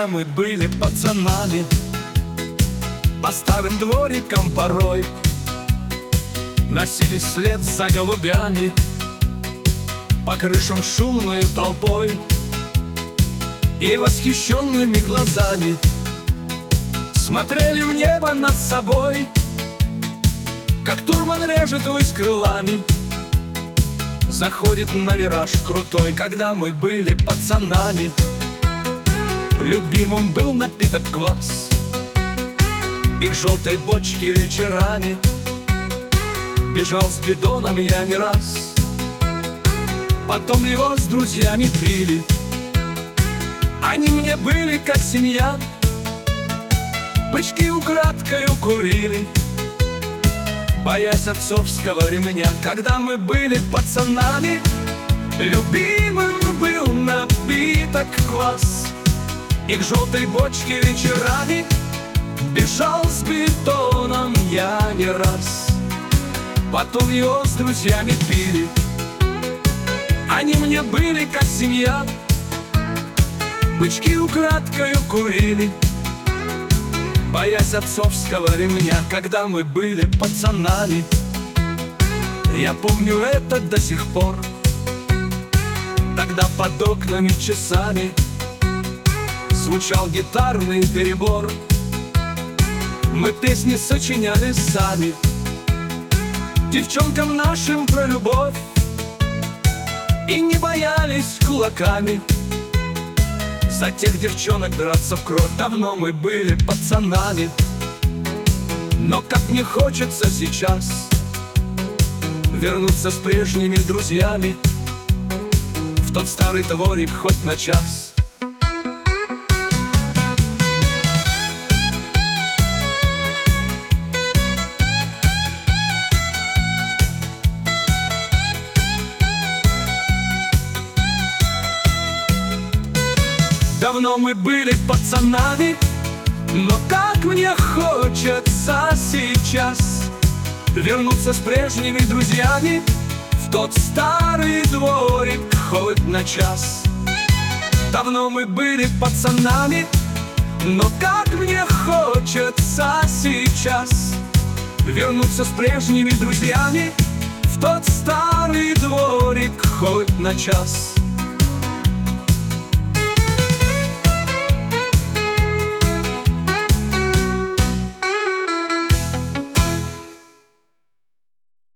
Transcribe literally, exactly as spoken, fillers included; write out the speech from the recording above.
когда мы были пацанами. По старым дворикам порой носились вслед за голубями, по крышам шумной толпой и восхищенными глазами смотрели в небо над собой, как турман режет ввысь крылами. Заходит на вираж крутой, когда мы были пацанами. Любимым был напиток квас, и в желтой бочке вечерами бежал с бидоном я не раз. Потом его с друзьями пили, они мне были как семья. Бычки украдкою курили, боясь отцовского ремня. Когда мы были пацанами, любимым был напиток квас, и к желтой бочке вечерами бежал с бетоном я не раз. Потом его с друзьями пили, они мне были как семья. Бычки украдкою курили, боясь отцовского ремня. Когда мы были пацанами, я помню это до сих пор. Тогда под окнами часами звучал гитарный перебор. Мы песни сочиняли сами девчонкам нашим про любовь и не боялись кулаками за тех девчонок драться в кровь. Давно мы были пацанами, но как мне хочется сейчас вернуться с прежними друзьями в тот старый дворик хоть на час. Давно мы были пацанами, но как мне хочется сейчас вернуться с прежними друзьями в тот старый дворик хоть на час. Давно мы были пацанами, но как мне хочется сейчас вернуться с прежними друзьями в тот старый дворик хоть на час.